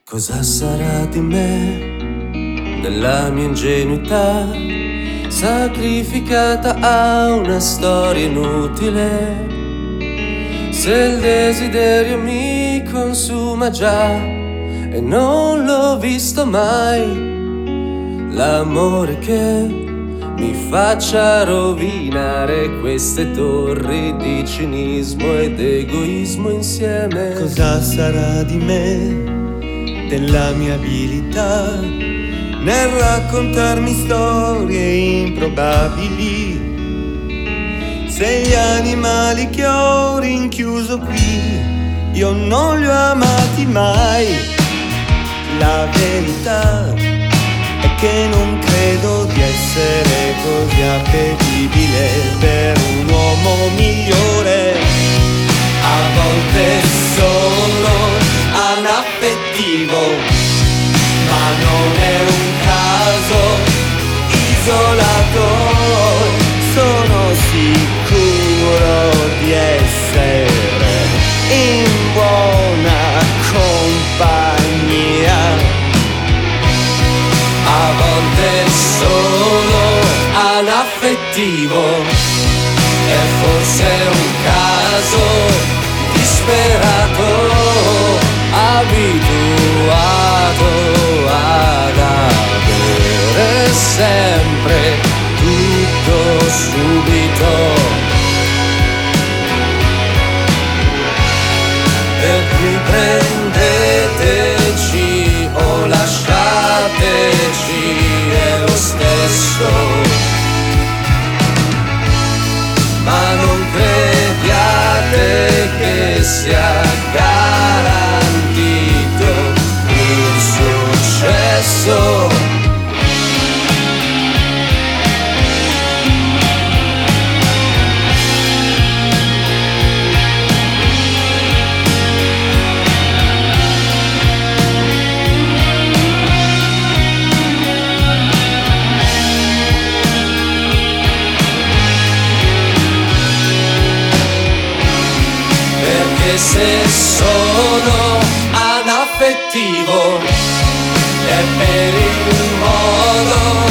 Cosa sarà di me, della mia ingenuità, sacrificata a una storia inutile? Se il desiderio mi consuma già e non l'ho visto mai, l'amore che mi faccia rovinare queste torri di cinismo ed egoismo insieme. Cosa sarà di me, della mia abilità nel raccontarmi storie improbabili? Se gli animali che ho rinchiuso qui io non li ho amati mai. La verità è che non credo di essere così appetibile per un uomo migliore. A volte sono anaffettivo, ma non è un caso isolato. Sono sicuro di essere in buona compagnia. A volte sono anaffettivo, è forse un caso disperato, abituato ad avere sempre tutto subito. Per cui prendeteci o lasciateci, è lo stesso, ma non crediate che sia garantito il successo. Se sono anaffettivo è per il modo